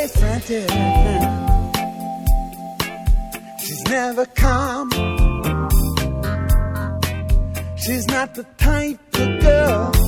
always frantic. She's never calm. She's not the type of girl